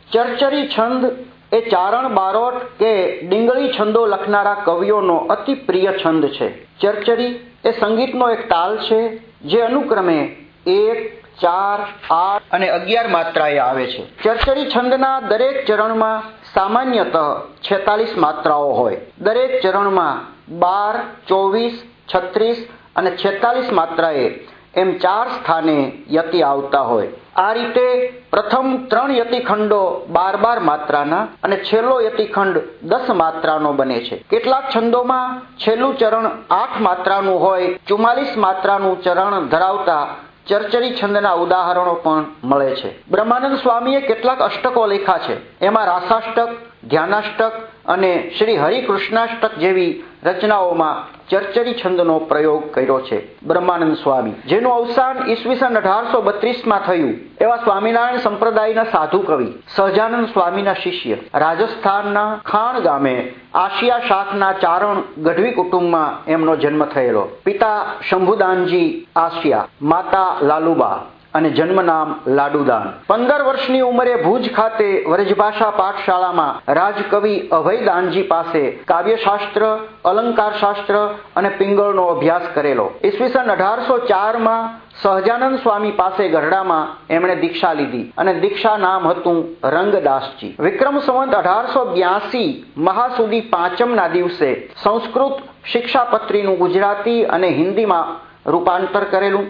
ચરચરી છંદ એ ચારણ બારોટ કે ડીંગળી છંદો લખનારા કવિઓનો અતિ પ્રિય છંદ છે. ચરચરી એ સંગીતનો એક તાલ છે જે અનુક્રમે 1, 4, 8 અને 11 માત્રાએ આવે છે. ચરચરી છંદના દરેક ચરણમાં સામાન્યતઃ 46 માત્રાઓ હોય. દરેક ચરણમાં 12, 24, 36 અને 46 માત્રાએ એમ 4 સ્થાને યતિ આવતા હોય. આ રીતે પ્રથમ 3 યતિખંડો 12 માત્રાના અને છેલ્લો યતિખંડ 10 માત્રાનો બને છે. કેટલાક છંદોમાં છેલ્લું ચરણ 8 માત્રાનું હોય. 44 માત્રાનું ચરણ ધરાવતા ચરચરી છંદના ઉદાહરણો પણ મળે છે. બ્રહ્માનંદ સ્વામીએ કેટલાક અષ્ટકો લખ્યા છે. એમાં રાસાષ્ટક, ધ્યાનાષ્ટક અને શ્રી હરિકૃષ્ણાષ્ટક જેવી રચનાઓમાં ચરચરી છંદનો પ્રયોગ કર્યો છે. બ્રહ્માનંદ સ્વામી, જેનું અવસાન ઈસવીસન 1832માં થયું, એવા સ્વામિનારાયણ સંપ્રદાયના સાધુ કવિ સહજાનંદ સ્વામીના શિષ્ય રાજસ્થાનના ખાણ ગામે આશિયા શાખના ચારણ ગઢવી કુટુંબમાં એમનો જન્મ થયેલો. પિતા શંભુદાનજી આશિયા, માતા લાલુબા અને જન્મ નામ લાડુદાન. 15 વર્ષની ઉંમરે ભુજ ખાતે વ્રજભાષા પાઠશાળામાં રાજકવિ અભયદાનજી પાસે કાવ્યશાસ્ત્ર, અલંકારશાસ્ત્ર અને પિંગળનો અભ્યાસ કરેલો. ઈસવીસન 1804માં સહજાનંદ સ્વામી પાસે ગઢડામાં એમણે દીક્ષા લીધી અને દીક્ષા નામ હતું રંગદાસજી. વિક્રમ સંવત 1882 મહાસુદી પાંચમના દિવસે સંસ્કૃત શિક્ષાપત્રીનું ગુજરાતી અને હિન્દીમાં રૂપાંતર કરેલું.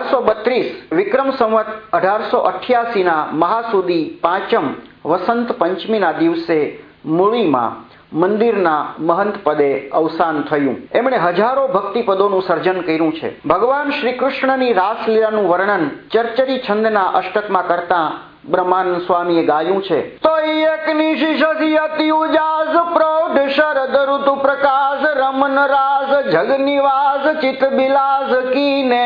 1832 વિક્રમ સંવત 1888ના મહાસુદી પાંચમ વસંત પંચમીના દિવસે મૂળીમાં મંદિરના મહંત પદે અવસાન થયું. એમણે હજારો ભક્તિ પદોનું સર્જન કર્યું છે. ભગવાન શ્રી કૃષ્ણની રાસલીલાનું વર્ણન ચરચરી છંદના અષ્ટકમાં કરતા બ્રહ્માનંદ સ્વામીએ ગાયું છે. તો એક નિશિષી અતિ ઉજાસ પ્રૌઢ શરદ ઋતુ પ્રકાશ રમન રાસ જગ નિવાસ ચિત બિલાસ કીને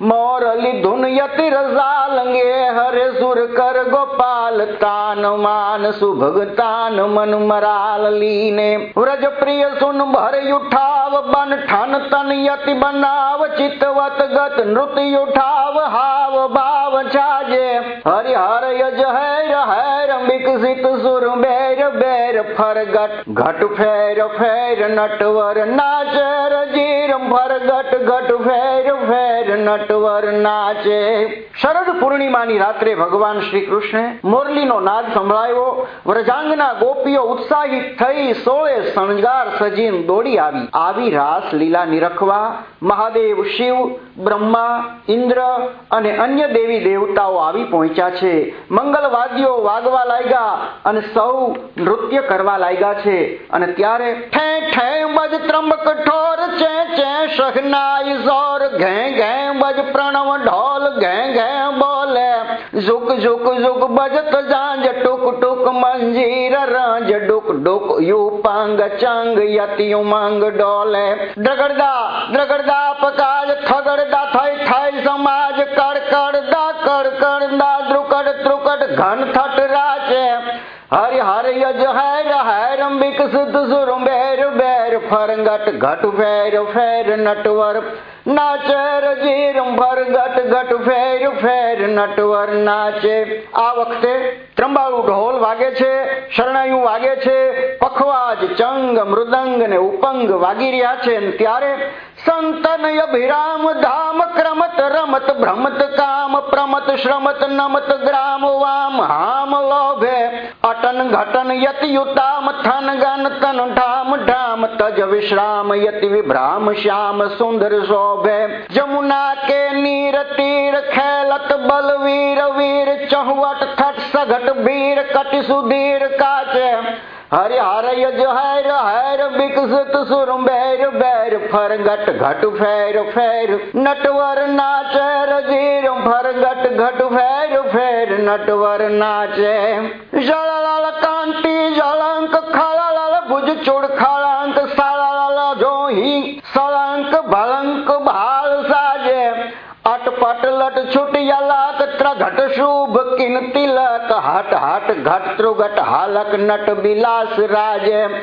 મોરલી ધુન યતિ રસાલંગે હરે સુર કર ગોપાલ તાન માન સુભગતાન મન મરાલ લીને વ્રજ પ્રિય સુન ભર ઉઠાવ બન ઠન તન યતિ બનાવ ચિતવત ગત નૃત્ય ઉઠાવ હાવ ભાવ છાજે હરિહર હેર હેર વિકસિત સુર બેર બેર ફરગટ ઘટ ફેર ફેર નટવર નાચે રજીર ફરગટ ઘટ ફેર ફેર નટવર નાચે. શરદ પૂર્ણિમાની રાત્રે ભગવાન શ્રી કૃષ્ણે મોરલીનો નાદ સંભળાયો. વ્રજાંગના ગોપીઓ ઉત્સાહિત થઈ 16 શણગાર સજીન દોડી આવી રાસ લીલા નિરખવા મહાદેવ શિવ, બ્રહ્મા, ઇન્દ્ર અને અન્ય દેવી દેવતાઓ આવી પહોંચ્યા છે. મંગલ વાદ્યો વાગવા લાગ્યા અને સૌ નૃત્ય કરવા લાગ્યા છે. અને ત્યારે ઠે ઠે બજ ત્રંબક ઠોર ચે ચે શહનાઈ ઝોર ઘે ઘે બજ પ્રણવ ઢોલ ઘે ઘે બોલે ઝુક ઝુક ઝુક બજત જાંજ ટુક ટુક મંજીર રંજ ડુક ડુક યુપાંગ ચંગ યતિ ઉમંગ ડોલે દ્રગડદા દ્રગડદા પકાજ થગડદા થઈ થઈ સમાજ કડકડદા કડકડદા દ્રુકડ ત્રુકડ ઘન થટ રાચે હરિહર યજ હેર હેર વિકસિત સુર બેર બેર ફરગટ ઘટ ફેર ફેર નટવર નાચે રજીર ફરગટ ઘટ ફેર ફેર નટવર નાચે. આ વખતે ત્રંબાળુ ઢોલ વાગે છે, શરણાઈયું વાગે છે, પખવાજ, ચંગ, મૃદંગ ને ઉપંગ વાગી રહ્યા છે. ત્યારે સંતન અભિરામ ધામ ક્રમત રમત ભ્રમત કામ પ્રમત શ્રમત નમત ગ્રામ વામ હામ લોભે અટન ઘટન યતિ યુતામ થન ગન તન ઢામ ઢામ તજ વિશ્રામ યતિ વિભ્રામ શ્યામ સુંદર શોભે જમુના કે નીર તીર ખેલત બલવીર વીર ચહવટ થટ સઘટ વીર કટિ સુધીર કાચે હરિહર યજ હેર હેર વિકસિત સુર બેર બેર ફરગટ ઘટ ફેર ફેર નટવર નાચે રજીર ફરગટ ઘટ ફેર ફેર નટવર નાચે. જળલાલ કાંતિ જળંક ખાલાલાલ ભુજ ચૂડ ખાળાંક સાળાલાલ જોહી સળંક ભળંક ભાલ સાજે અટપટ લટ છૂટિયા લાક ત્રઘટ શુભ કિન તિલક હટ હટ ઘટ ત્રુઘટ હાલક નટ બિલાસ રાજે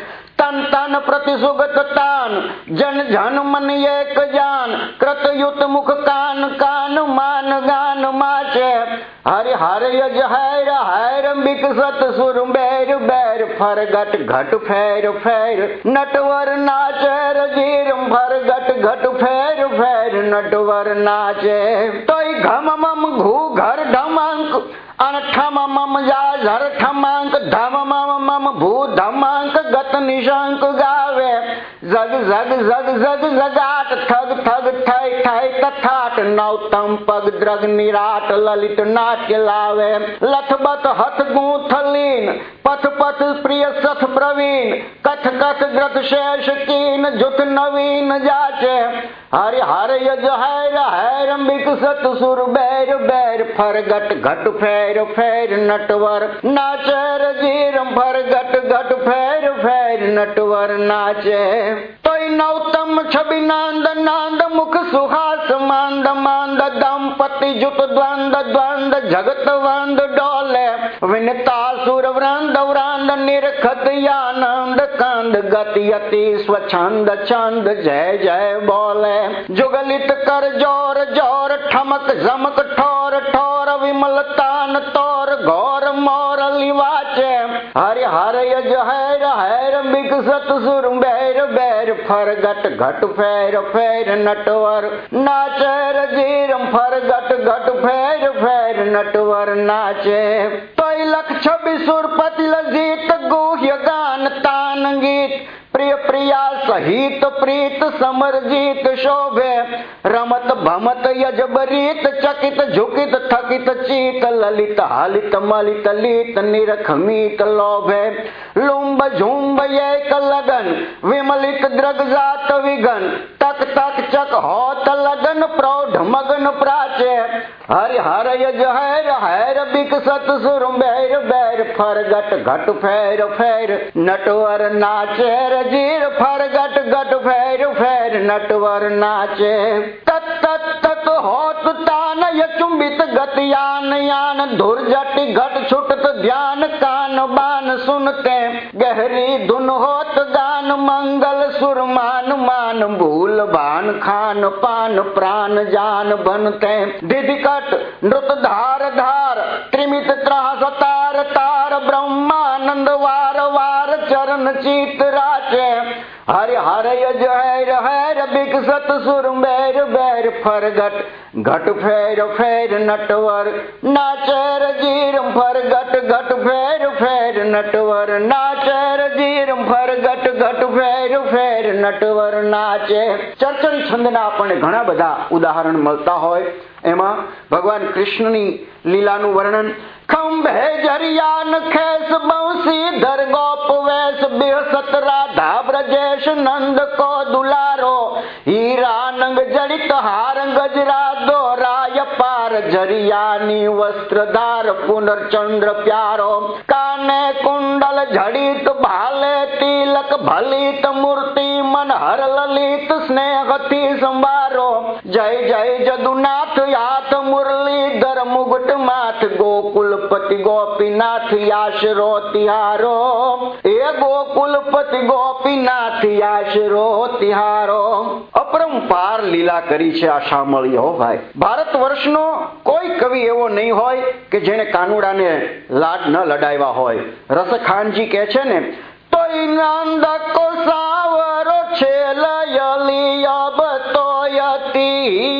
तन तन प्रति सुगत तान जन जन मन एक जान कृतयुत मुख कान कान मान गान माचे हरि हर यज हैर हैर बिकसत सुर बैर बैर फर गट घट फैर फैर नटवर नाचे रजीर फर गट घट फैर फैर नटवर नाचे तोय घम मम घू घर ढमांक अनठम मम जा झर ठमांक धम मम मम भू धमांक गत निशांक गावे जग जग जग जग जगाट थग थग थय थय तथाट नौतम पग द्रग निराट ललित नाट्य लावे लथबत हथ गूंथलीन पथ पथ प्रिय सथ प्रवीण कथ कथ ग्रथ शेष कीन जुत नवीन जाचे हरि हर यज हैर हैर बिकसत सुर बैर बैर फर गट घट फैर फैर नटवर नाचे रजीर फर गट घट फैर फैर नटवर नाचे तोय नौतम छवि नांद नांद मुख सुहास मांद मांद दंपति जुत द्वंद द्वंद जगत वंद डोले विनता सुर वृंद वृंद निरखत आनंद कंद गति अति स्वच्छंद छंद जय जय बोले जुगलित कर जोर जोर ठमक जमक ठोर ठोर विमल तान तोर घोर मोर लिवाचे हरि हर यज हैर हैर बिकसत सुर बैर बैर फर गट घट फैर फैर नटवर नाचे रजीर फर गट घट फैर फैर नटवर नाचे तोय लख छवि सुरपति लजीत गुह्य गान तान गीत प्रिय प्रिया सहित प्रीत समर जीत शोभे रमत भमत यजबरीत चकित झुकित थकित चीत ललित हालित मलित लीत निरख मीत लोभे लुम्ब झुम्ब एक लगन विमलित द्रग जात विघन तक तक चक होत लगन प्रौढ़ मगन प्राचे हरि हर यज हैर हैर बिकसत सुर बैर बैर फर गट घट फैर फैर नटवर नाचे रजीर फर गट घट फैर फैर नटवर नाचे तत तत तत होत तान यचुंबित गति यान यान धुर जटि घट छुटत ध्यान कान बान सुनते गहरी धुन होत गान मंगल सुर मान मान भूल भान खान पान प्राण जान बनते दिदिकट नृत धार धार त्रिमित त्रास तार तार ब्रह्मानंद वार वार चरण चित राचे हरि हर यज हैर हैर बिकसत सुर बैर बैर फर गट घट फैर फैर नटवर नाचे रजीर फर गट घट फैर फैर नटवर नाचे रजीर फर गट घट फैर फैर नटवर नाचे ચરચરી છંદના આપણને ઘણા બધા ઉદાહરણ મળતા હોય એમાં ભગવાન કૃષ્ણની લીલાનું વર્ણન ખંભે જરિયાન ખેસ બંસીધર ગોપ વેશ બેહસત રાધા બ્રજેશ નંદ કો દુલારો હીરા નંગ જડિત હાર ગજરા દોરાય પાર જરિયાની વસ્ત્રધાર પુનર્ચંદ્ર પ્યારો કાને કુંડલ જડિત ભાલે તિલક ભલિત મૂર્તિ મન હર લલિત સ્નેહથી સંવારો જય જય જદુનાથ હાથ મુરલીધર મુગટ માથ ગોકુલપતિ ગોપીનાથ આશરો તિહારો એ ગોકુલપતિ ગોપીનાથ આશરો તિહારો અપરંપાર લીલા કરી છે આ શામળીઓ ભાઈ ભારત વર્ષનો કોઈ કવિ એવો નહીં હોય કે જેને કાનુડાને લાડ ન લડાવ્યા હોય રસખાનજી કહે છે ને તો નંદ કો સાવરો છે લયલી અબ તોયતી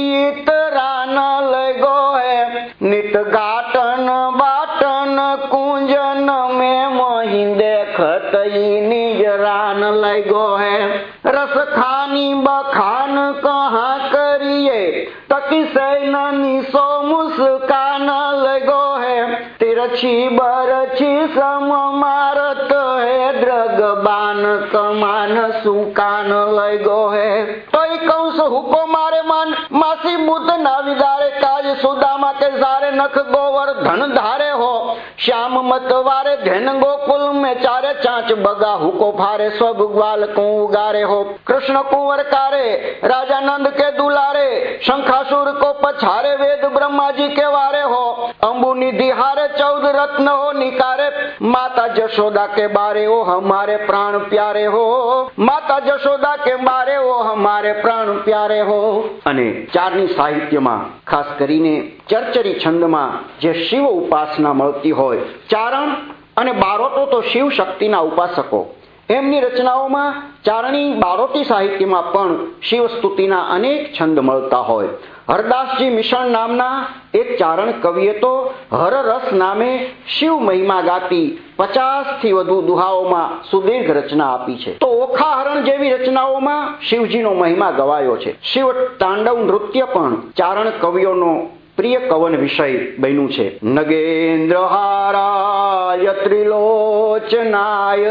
ઇતરાન લગો હે નિત ગાટન બાટન કુંજન में मोहि देखत निज रान लगो है रस खानी बखान कहाँ करिए तकी सैनी सो मुस्कान लगो है तिरछी बरछी सम मारत है द्रग बान कमान सुकान लगो है तो कहूँ सो હુકો મારે માન માસી બુદ્ધ ના વિદારે કાજ સુદામા કે સારે નખ ગોવર ધન ધારે હો શ્યામ મત વારે ધન ગોકુલ में चारे चांच बगा हुको फारे सब ग्वाल को उगारे हो कृष्ण कुंवर कारे राजा नंद के दुलारे शंखासुर को पछारे वेद ब्रह्मा जी के वारे हो अंबु निधि हारे 14 रत्न हो निकारे माता जशोदा के बारे हो हमारे प्राण प्यारे हो माता जशोदा के बारे हो हमारे प्राण प्यारे हो। અને ચારની સાહિત્યમાં ખાસ કરીને ચરચરી છંદમાં જે શિવ ઉપાસના મળતી હોય, ચારણ અને બારોટો તો શિવ શક્તિના ઉપાસકો, એમની રચનાઓમાં ચારણી બારોટી સાહિત્યમાં પણ શિવ સ્તુતિના અનેક છંદ મળતા હોય. હરદાસજી મિશ્રણ નામના એક ચારણ કવિએ તો હરરસ નામે શિવ મહિમા ગાતી 50થી વધુ દુહાઓમાં સુદીર્ઘ રચના આપી છે. તો ઓખાહરણ જેવી રચનાઓમાં શિવજીનો મહિમા ગવાયો છે. શિવ તાંડવ નૃત્ય પણ ચારણ કવિઓનો પ્રિય કવન વિષય બન્યું છે. નગેન્દ્રહારાય ત્રિલોચનાય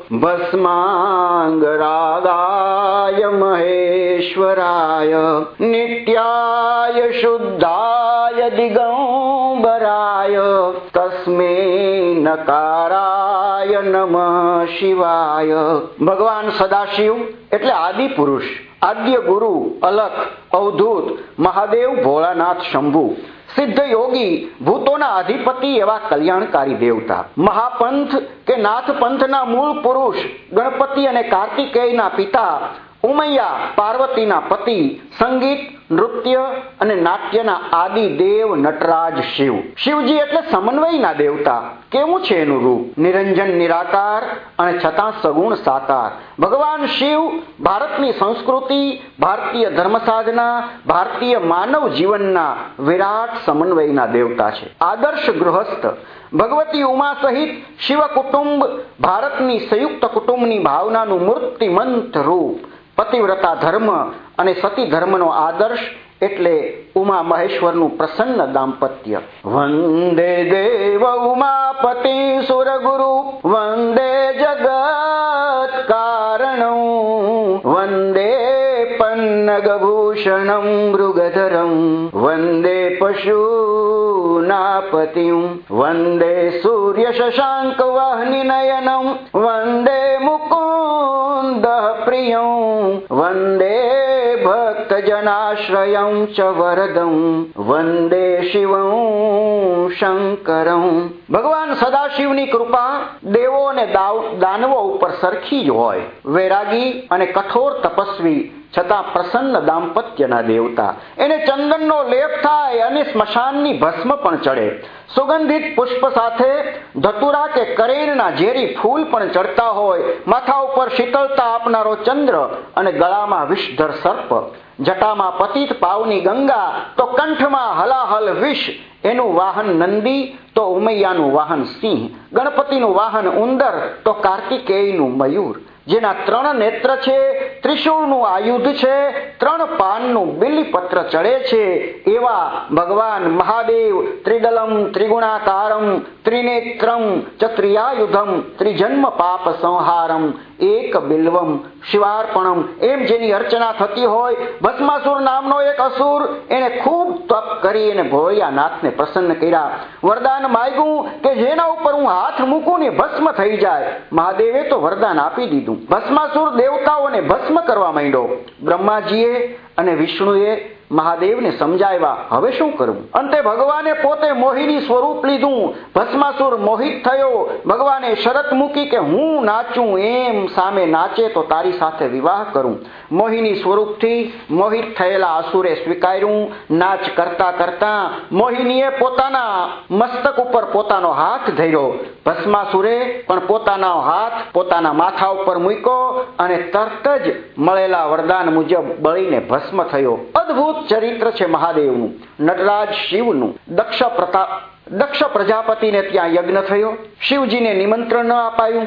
ભસ્માંગરાગાય મહેશ્વરાય નિત્યાય શુદ્ધાય દિગંબરાય તસ્મે નકારાય નમઃ શિવાય. ભગવાન સદાશિવ એટલે આદિ પુરુષ, આદ્ય ગુરુ, અલખ, અવધૂત, મહાદેવ, ભોળાનાથ, શંભુ, સિદ્ધ યોગી, ભૂતોના અધિપતિ એવા કલ્યાણકારી દેવતા, મહાપંથ કે નાથ પંથના મૂળ પુરુષ, ગણપતિ અને કાર્તિકેયના પિતા, ઉમૈયા પાર્વતીના પતિ, સંગીત, નૃત્ય અને નાટ્યના આદિ દેવ નટરાજ શિવ. શિવજી એટલે સમન્વયના દેવતા. કેવું છે એનું રૂપ? નિરંજન નિરાકાર અને છતાં સગુણ સાકાર. ભગવાન શિવ ભારતની સંસ્કૃતિ, ભારતીય ધર્મ સાધના, ભારતીય માનવ જીવનના વિરાટ સમન્વયના દેવતા છે. આદર્શ ગૃહસ્થ ભગવતી ઉમા સહિત શિવ કુટુંબ ભારતની સંયુક્ત કુટુંબની ભાવનાનું મૂર્તિમંત રૂપ. પતિવ્રતા ધર્મ અને સતી ધર્મનો આદર્શ એટલે ઉમા મહેશ્વરનું પ્રસન્ન દાંપત્ય. વંદે દેવ ઉમાપતિ સુરગુરુ વંદે જગત કારણં વંદે પન્નગભૂષણં મૃગધરં વંદે પશુનાપતિં વંદે સૂર્ય શશાંક વહ્નિ નયનં વંદે મુકુંદ પ્રિયં વંદે ભક્તજનાશ્રયં ચ વરદં વંદે શિવં શંકરં. ભગવાન સદાશિવની કૃપા દેવો અને દાનવો ઉપર સરખી જ હોય. વૈરાગી અને કઠોર તપસ્વી છતાં પ્રસન્ન દાંપત્યના દેવતા. એને ચંદનનો લેપ થાય અને સ્મશાનની ભસ્મ પણ ચડે. સુગંધિત પુષ્પ સાથે ધતુરા કે કરેણના ઝેરી ફૂલ પણ ચડતા હોય. માથા ઉપર શીતળતા આપનારો ચંદ્ર અને ગળામાં વિષધર સર્પ, જટામાં પતિત પાવની ગંગા તો કંઠમાં હલાહલ વિષ. એનું વાહન નંદી તો ઉમૈયાનું વાહન સિંહ, ગણપતિનું વાહન ઉંદર તો કાર્તિકેયનું મયુર. જેના 3 નેત્ર છે, ત્રિશૂળનું આયુધ છે, 3 પાનનું બિલીપત્ર ચડે છે એવા ભગવાન મહાદેવ ત્રિદલમ ત્રિગુણાકારમ ત્રિનેત્રમ ચત્રિયાયુધમ ત્રિજન્મ પાપ સંહારમ એક બિલ્વમ શિવાર્પણમ એમ જેની અર્ચના થતી હોય. ભસ્માસુર નામનો એક અસુર, એને ખૂબ તપ કરી અને ભોળિયાનાથને પ્રસન્ન કર્યા. વરદાન માંગ્યું કે જેના ઉપર હું હાથ મૂકું ને ભસ્મ થઈ જાય. મહાદેવે તો વરદાન આપી દીધું. ભસ્માસુર દેવતાઓને ભસ્મ કરવા માંડ્યો. બ્રહ્માજીએ અને વિષ્ણુએ મહાદેવને સમજાવ્યા હવે શું કરવું. અંતે ભગવાને પોતે મોહિની સ્વરૂપ લીધું. ભસ્માસુર મોહિત થયો. ભગવાને શરત મૂકી કે હું નાચું એમ સામે નાચે તો તારી સાથે વિવાહ કરું. મોહિની સ્વરૂપથી મોહિત થયેલા અસુરે સ્વીકાર્યું. નાચ કરતા કરતા મોહિનીએ પોતાના મસ્તક ઉપર પોતાનો હાથ ધર્યો. ભસ્માસુરે પણ પોતાનો હાથ પોતાના માથા ઉપર મૂક્યો અને તરત જ મળેલા વરદાન મુજબ બળીને ભસ્મ થયો. અદ્ભુત ચરિત્ર છે મહાદેવનું, નટરાજ શિવનું. દક્ષ પ્રજાપતિને ત્યાં યજ્ઞ થયો. શિવજીને નિમંત્રણ ન અપાયું.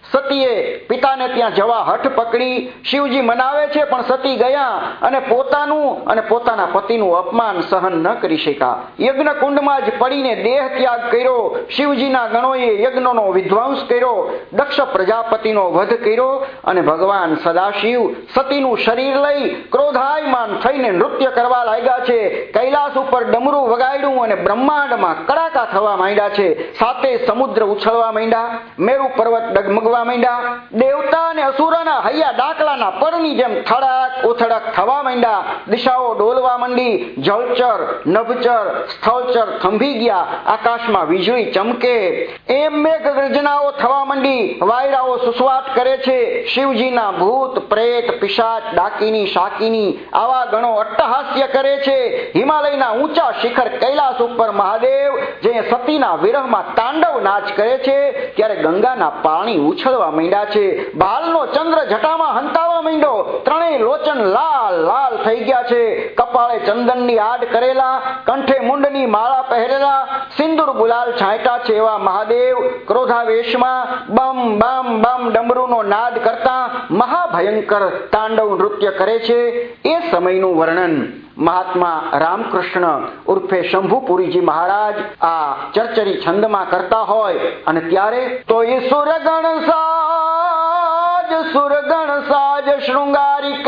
સતીએ પિતાને ત્યાં જવા હઠ પકડી. શિવજી મનાવે છે પણ સતી ગયા અને પોતાનું અને પોતાના પતિનું અપમાન સહન ન કરી શક્યા. યજ્ઞ કુંડમાં જ પડીને દેહ ત્યાગ કર્યો. શિવજીના ગણોએ યજ્ઞનો વિધ્વંસ કર્યો. દક્ષ પ્રજાપતિનો વધ કર્યો અને ભગવાન સદાશિવ સતીનું શરીર લઈ ક્રોધાયમાન થઈને નૃત્ય કરવા લાગ્યા છે. કૈલાસ ઉપર ડમરું વગાડ્યું અને બ્રહ્માંડમાં કડાકા થવા માંડ્યા છે. સાતે સમુદ્ર ઉછળવા માંડ્યા. મેરુ પર્વત ડગમગવા માંડ્યા. દેવતા અને અસુરોના હૈયા ડાકલાના પડની જેમ થડક ઉથડક થવા માંડ્યા. દિશાઓ ડોલવા માંડી. જળચર, નભચર, સ્થળચર થંભી ગયા. આકાશમાં વીજળી ચમકે એમ મેઘ ગર્જનાઓ થવા માંડી. વાયરાઓ સુસવાટ કરે છે. શિવજીના ભૂત, પ્રેત, પિશાચ, ડાકીની, શાકીની આવા ગણો અટ્ટહાસ્ય કરે છે. હિમાલયના ઊંચા શિખર કૈલાસ ઉપર મહાદેવ જે સતીના વિરહમાં તાંડવ નાચ કરે છે ત્યારે ગંગાના પાણી ઉછળવા માંડ્યા છે. બાલનો ચંદ્ર જટામાં હંતાવા માંડ્યો. ત્રણેય લોચન લાલ લાલ થઈ ગયા છે. કપાળે ચંદનની આડ કરેલા, કંઠે મુંડની માળા પહેરેલા, સિંદૂર ગુલાલ છાંટ્યા છે એવા મહાદેવ ક્રોધાવેશમાં બમ બમ બમ ડમરૂનો નાદ કરતા મહાભયંકર તાંડવ નૃત્ય કરે છે. એ સમયનું વર્ણન મહાત્મા રામકૃષ્ણ ઉર્ફે શંભુપુરીજી મહારાજ આ ચરચરી છંદમાં કરતા હોય અને ત્યારે તો એ સુરગણ સાજ શૃંગારી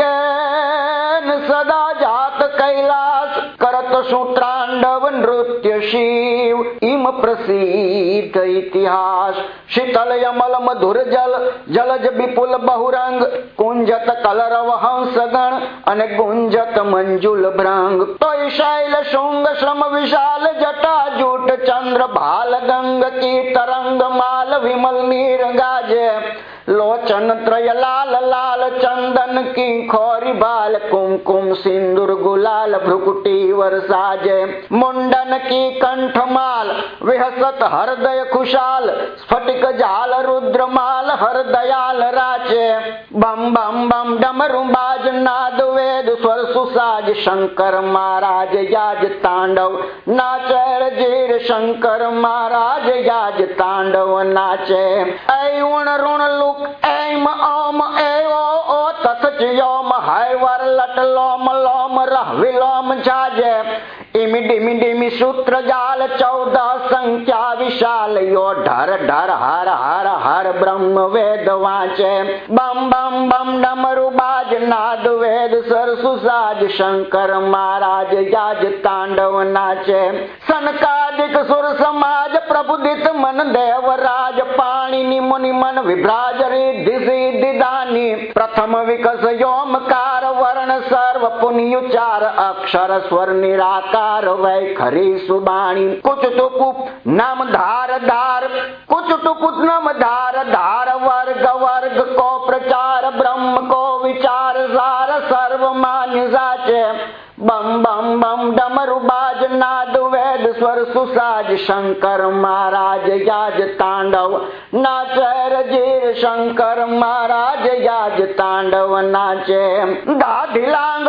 કેન સદા જાત કૈલાસ કરત સુત્રાંડવ નૃત્ય શિવ ઇમ પ્રસિદ્ધ ઇતિહાસ શીતલ યમલ મધુર જલજ વિપુલ બહુરંગ કુંજત કલરવ હંસગણ અને ગુંજત મંજુલ ભ્રંગ તો શૈલ શૃંગ શ્રમ વિશાલ જટા જૂટ ચંદ્ર ભાલ ગંગ કી તરંગ માલ વિમલ નીર ગાજે લોચન ત્રય લાલ લાલ ચંદન की खोरी बाल कुमकुम सिंदूर गुलाल भ्रुकुटी वरसाजे मुंडन की कंठमाल विहसत हृदय खुशाल स्फटिक जाल रुद्रमाल हर दयाल राचे बम बम बम डमरू बाज नाद वेद स्वर सुसाज शंकर महाराज याज तांडव नाचे जीर शंकर महाराज याज तांडव नाचे ऐण ऋण लुक ऐम ओम ए ओ तथ योम हाय वर लट लोम लोम रह विलोम जाजे इमि डिमि डिमि सूत्र जाल 14 संख्या विशाल यो ढर ढर हर हर हर ब्रह्म वेद वाचे बम बम बम डमरू बाज नाद वेद सरसु साज शंकर महाराज याज तांडव नाचे सनकादिक सुर समाज प्रबुदित मन देवराज पाणिनि मुनि मन विभ्राज रिद्धि सिद्धि दानी प्रथम विकस योमकार वर्ण सर्व पुण्युचार अक्षर स्वर निराकार वैखरी सुबाणी कुछ टुकुप नाम धार धार कुछ टुकुप नाम धार धार वर्ग वर्ग को प्रचार ब्रह्म को विचार सार सर्व मान्य साचे बम बम बम डमरू बाज नाद वेद स्वर सुसाज शंकर महाराज याज तांडव नाचे रजीर शंकर महाराज याज तांडव नाचे धाधिलांग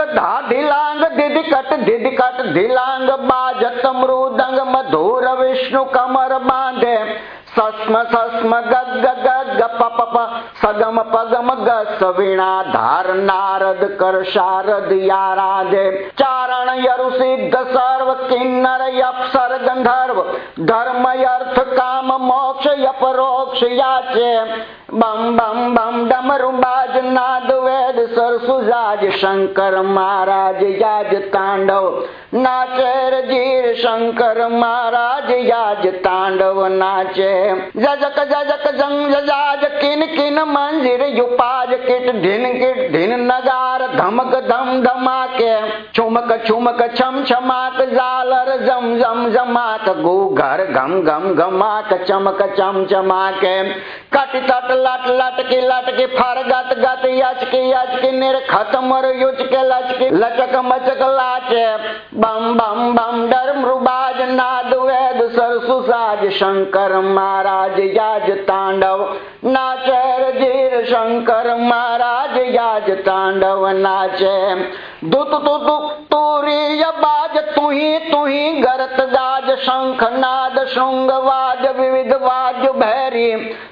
धिदिकट धिलांग बाजत मृदंग मधुर विष्णु कमर बांधे सस्म गग गग पप सगम पगम गस वीणा धार नारद कर शारद याराधे चारण यरु सिद्ध सर्व किन्नर अप्सर गंधर्व धर्म अर्थ काम मोक्ष अपरोक्ष याचे बम बम बम डमरू बाज नाद वेद सरसुजाज शंकर महाराज याज तांडव नाचे रजीर शंकर महाराज याज तांडव नाचे जजक जजक जंग जजाज किन किन मंजिर युपाज किट ढिन नगार धमक धम धमाके छुमक छुमक छम छमाक जालर जम जम जमाक गु घर घम घम घमाक चमक चम चमाके कट तट लट लटकी फर गत गत यचकी निर खतमर युचके लचकी लचक मचक लाचे बम बम बम डर मृबाज नाद वेद सरसु साज शंकर महाराज याज तांडव नाचे रजीर शंकर महाराज याज तांडव नाचे दुत तुरीय बाज तुही गरत गाज शंख नाद शृंग वाज विविध वाज भैरी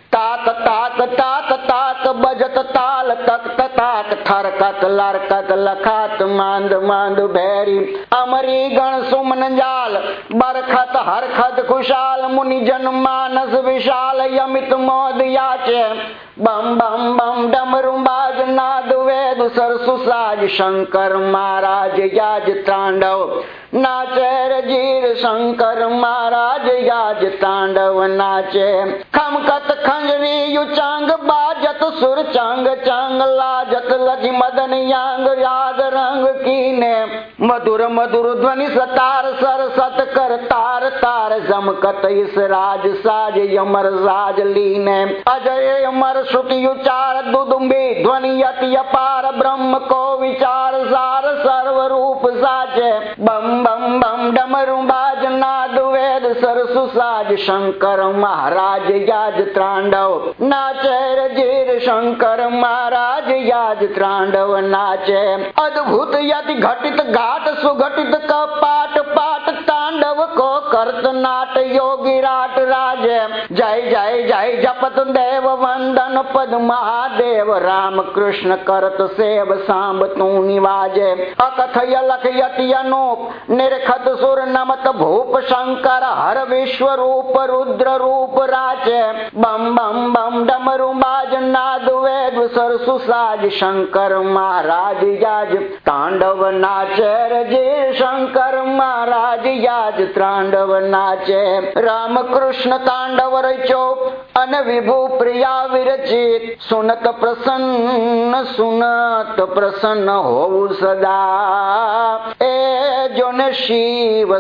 तात तात तात तात बजत ताल तख्त तात थरकत लरकत लखात मांद मांद भैरी अमरी गण सुमन जाल बरखत हरखत खुशाल मुनि जन मानस विशाल यमित मोद याचे बम बम बम डमरू बाज नाद वेद सरसु साज शंकर महाराज याज तांडव नाचे जीर शंकर महाराज याज तांडव नाचे खमकत खंजरी युचांग बाजत सुर चांग चांग लाजत लजी मदन यांग याद रंग कीने मधुर मधुर ध्वनि सतार सर सत कर तार तार जमकत इस राज साज यमर साज लीने अजय अमर श्रुति उचार दुदुम्बी ध्वनि यति अपार ब्रह्म को विचार सार सर्व रूप साजे बम बम बम डमरू बाज नाद वेद सरसु साज शंकर महाराज याज तांडव नाचे जीर शंकर महाराज याज तांडव नाचे अद्भुत यति घटित घाट सुघटित कपाट पाट तांडव को करत नाट योगी राट राजे जय जय जय जपत देव वंदन पद महादेव राम कृष्ण करत सेव सांब तू निवाजे अकथय लख यति अनूप निर्खत सुर नमत भूप शंकर हर विश्व रूप रुद्र रूप राचे बम बम बम डमरू बाज नाद वेद सरसु साज शंकर महाराज याज तांडव नाचे जय शंकर महाराज याज तांडव नाचे राम कृष्ण तांडव रचो अन विभु प्रिया विरचित सुनत प्रसन्न हो सदा ए जोन शिव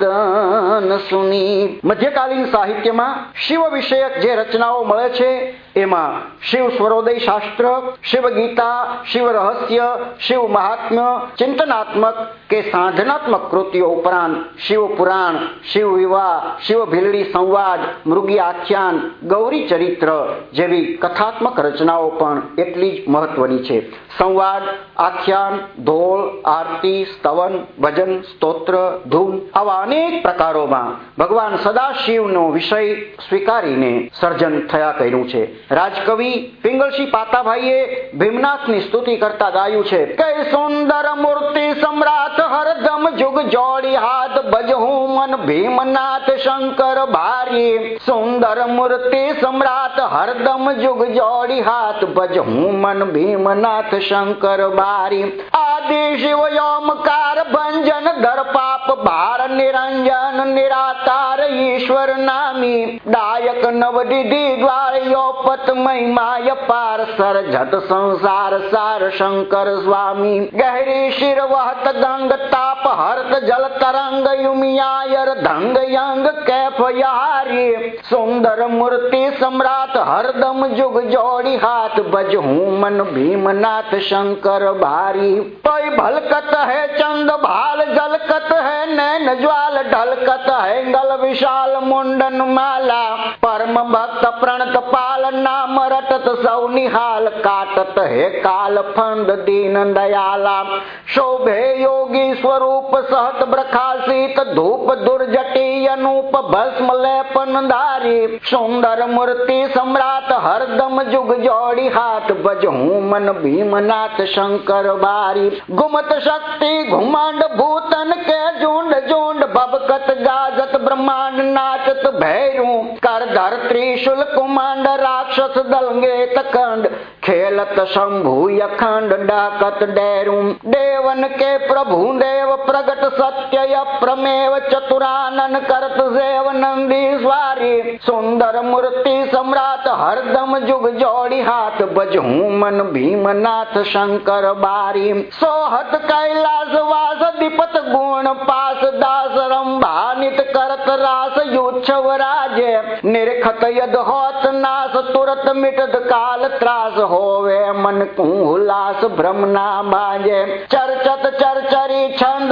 सदन सुनी मध्यकालीन साहित्यમાં શિવ વિષયક જે રચનાઓ મળે છે એમાં શિવ સ્વરોદય શાસ્ત્ર, શિવ ગીતા, શિવ રહસ્ય, શિવ મહાત્મ્ય, ચિંતનાત્મક કે સાધનાત્મક કૃતિઓ ઉપરાંત શિવ પુરાણ, શિવ વિવાહ, શિવ ભીલડી સંવાદ, મૃગી આખ્યાન, ગૌરી ચરિત્ર જેવી કથાત્મક રચનાઓ પણ એટલી જ મહત્વની છે. સંવાદ, આખ્યાન, ધોળ, આરતી, સ્તવન, ભજન, સ્તોત્ર, ધૂન આવા અનેક પ્રકારોમાં ભગવાન સદાશિવનો વિષય સ્વીકારીને સર્જન થયા કર્યું છે. રાજકવિ પિંગળસિંહ પાતાભાઈએ ભીમનાથની સ્તુતિ કરતા ગાયું છે કે સુંદર મૂર્તિ સમ્રાટ હરદમ જુગ જોડી હાથ ભજહું મન ભીમનાથ શંકર ભારી સુંદર મૂર્તિ સમ્રાટ હરદમ જુગ જોડી હાથ ભજહું મન ભીમનાથ શંકર ભારી આદિ શિવ ઓમકાર ભંજન ધર પાપ ભાર નિરંજન નિરાકાર ઈશ્વર નામી દાયક નવનિધિ દ્વાર योपत महिमाय पार सर झट संसार सार शंकर स्वामी गहरी शिर वहत गंग ताप हरत जल तरंग युमियायर धंग यंग कैफ यारी सुंदर मूर्ति सम्राट हरदम जुग जोड़ी हाथ बजहूं मन भीमनाथ शंकर भारी कोई भलकत है चंद भाल जलकत है नैन ज्वाल ढलकत है गल विशाल मुंडन माला परम भक्त प्रणत पाल नाम रटत सौ निहाल काटत है काल फंद दीन दयाला शोभे योगी स्वरूप सहत ब्रखासीत धूप दुर्जटी अनूप भस्म लेपन धारी सुंदर मूर्ति सम्राट हरदम जुग जोड़ी हाथ बजहूं मन भीमनाथ शंकर बारी गुमत शक्ति घुमांड भूतन के झुंड झुंड भबकत गाजत ब्रह्मांड नाचत भैरू कर धर त्रिशूल कुमांड राक्षस दलंगे तखंड खेलत शंभु यखंड डाकत डेरू देवन के प्रभु देव प्रगट सत्य प्रमेव चतुरानन करत सेव नंदी स्वारी सुंदर मूर्ति सम्राट हरदम जुग जोड़ी हाथ बजहूं मन भीमनाथ शंकर बारी सोहत कैलास वास दीपत गुण पास दास रंभानित करत रास युच्छव राजे निरखत यद होत नास तुरत मिटत काल त्रास होवे मन को हुलास भ्रम ना बाजे चरचत चरचरी छंद पिंग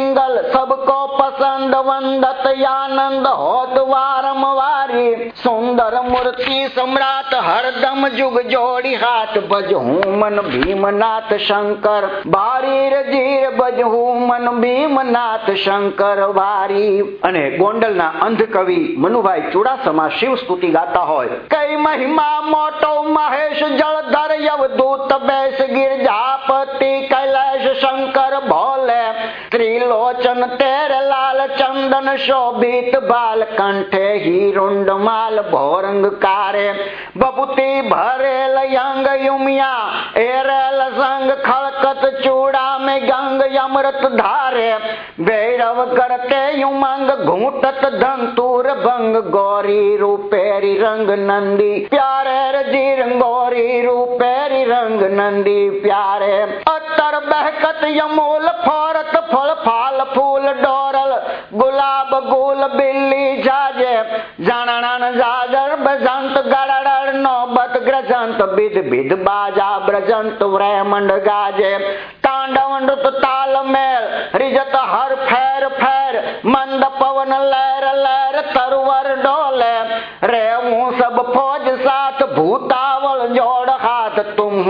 मंगल सबको पसंद वंदत आनंद होत वारंवारी सुंदर मूर्ति सम्राट हरदम जुग जोड़ी हाथ बजहूं मन भीमनाथ शंकर बारी रे जीर बजहूं मन भीमनाथ शंकर वारी। અને ગોંડલના અંધ કવિ મનુભાઈ ચુડાસમા શિવ સ્તુતિ ગાતા હોય, કઈ મહિમા મોટો મહેશ જળધર યવદૂત બેસ गिरजापति कैलाश शंकर भोले त्रिलोचन तेरे लाल चंदन शोभित बाल कंठे हीरुंड माल भोरंग कारे बबुती भरेल यंग युमिया एरेल संग खड़कत चूड़ा में गंग अमृत धारे भैरव करते युमंग घूटत धंतूर भंग गौरी रूपेरी रंग नंदी प्यारे रजीर गौरी रूपेरी रंग नंदी प्यारे अतर बहकत यमूल फोरत फल फाल फूल डोरल गुलाब गुल बिल्ली जाजे जानन जाजर बजंत गड़ड़ नौबत ग्रजंत बिद बिद बाजा ब्रजंत व्रमंड गाजे तांडव नृत ताल मेल रिजत हर फेर फेर मंद पवन लहर लहर तरवर डोले रेवू सब फौज साथ भूतावल जोड़ हाथ तुम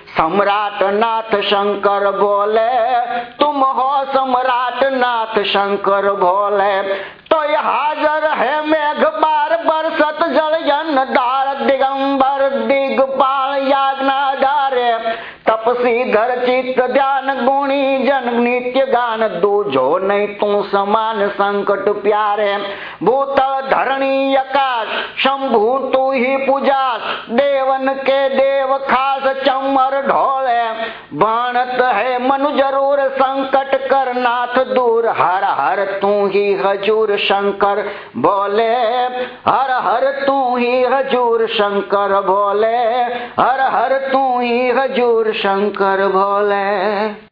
सम्राट नाथ शंकर बोले तुम हो सम्राट नाथ शंकर बोले तो ये हाजर है मेघ बार बरसत जल दार दिगंबर दिगपाल याज्ञाधारे तपसी धर चित्त ध्यान गुणी जन नित्य गान दूजो नहीं तू समान संकट प्यारे भूतल धरणी आकाश शंभु तू ही पूजास देवन के देव खास चमर ढोले बाणत है मनु जरूर संकट कर नाथ दूर हर हर तू ही हजूर शंकर बोले हर हर तू ही हजूर शंकर बोले हर हर तू ही हजूर शंकर बोले।